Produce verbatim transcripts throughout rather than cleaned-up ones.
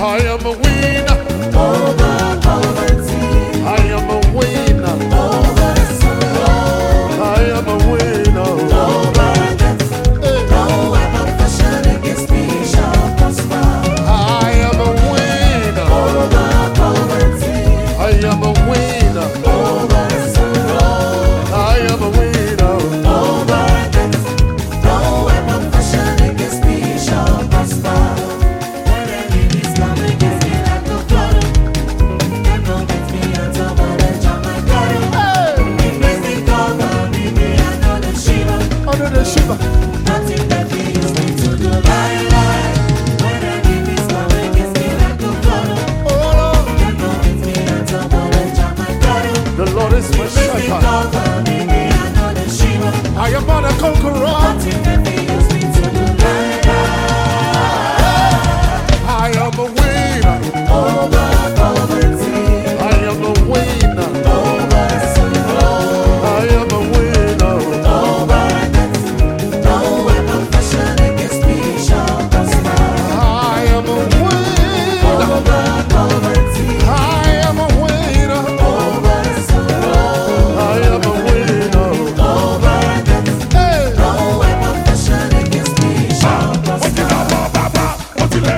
I am a winner. Over poverty. I am a winner. Over sorrow. I am a winner. Over death. No weapon fashioned against me shall prosper. I am a winner. Over poverty. I am a winner. Over sorrow. I am a winner. Over death. No weapon fashioned against me shall prosper. When enemies come against me like a flood, they will get me until my edge of my blood. Because they cover me, me and all the Shiva. Under the shiver. Nothing that they use me to do lie, lie. When enemies come against me like a flood, Oh Lord, they will get me until my edge of my blood. the Lord is my Because they shepherd. cover me, me and all the Shiva. I am not a conqueror. Nothing that they use me to do lie, lie. I am a winner. Over poverty, I am a winner. over sorrow, I am a winner. over death. No weapon fashioned against me shall prosper. I am a winner. Over poverty, I am a winner. over sorrow, I am a winner. over death. Hey. No weapon fashioned against me shall prosper.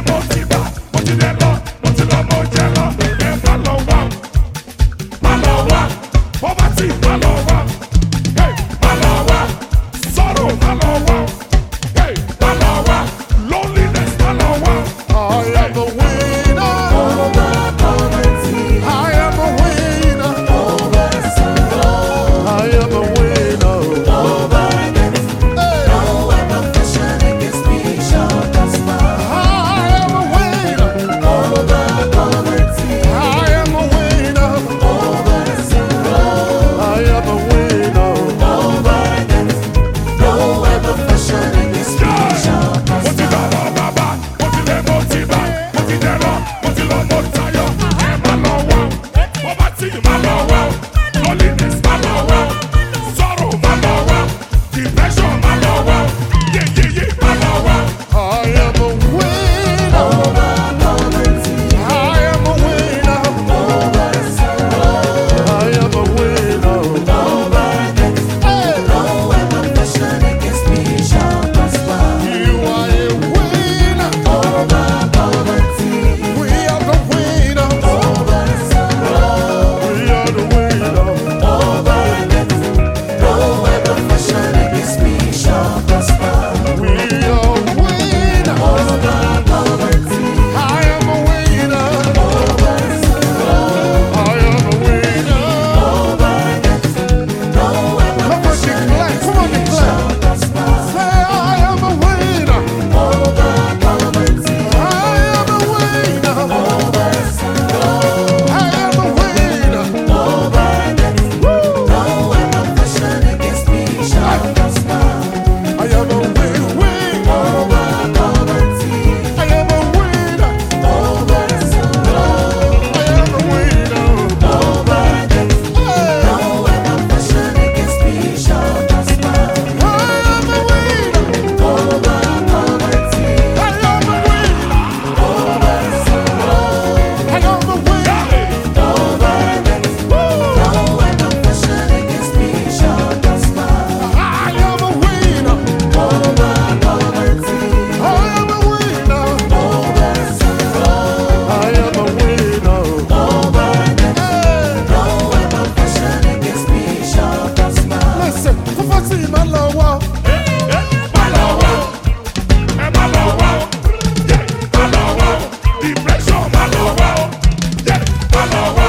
I am a winner. Over poverty, I am a winner. over sorrow, I am a winner. over death. Hey. No weapon fashioned against me shall prosper. I am a winner. Over poverty, I am a winner. over sorrow, I am a winner. over death. No weapon fashioned against me shall prosper. I am a winner. Over poverty, I am a winner. over sorrow, I am a winner. over death. Hey. No weapon fashioned against me shall prosper. You are a winner. Over poverty, We are the winner. over sorrow, We are the winner. over death. No weapon fashioned against me shall prosper. We are winner. Over poverty, I am a winner. over sorrow, I am a winner. over death. No weapon Come on, fashioned declare. against Come on, me declare. shall prosper. Say, I am a winner. Over poverty, I am a winner. over sorrow, I am a winner. over death. No weapon fashioned against me shall prosper. I am a win win. Over poverty, I am a winner. over sorrow, I am a winner. over death. Hey. No weapon fashioned against me shall prosper. I am a winner. Over poverty, I am a winner. over sorrow, I am a winner. over death. No weapon fashioned against me shall prosper. I am a winner. Over poverty, I am a winner. over sorrow, I am a winner. over death. Hey. No weapon fashioned against me shall prosper. Listen, tó bá sì máa lọ wá. Depression, my love, yeah, my love.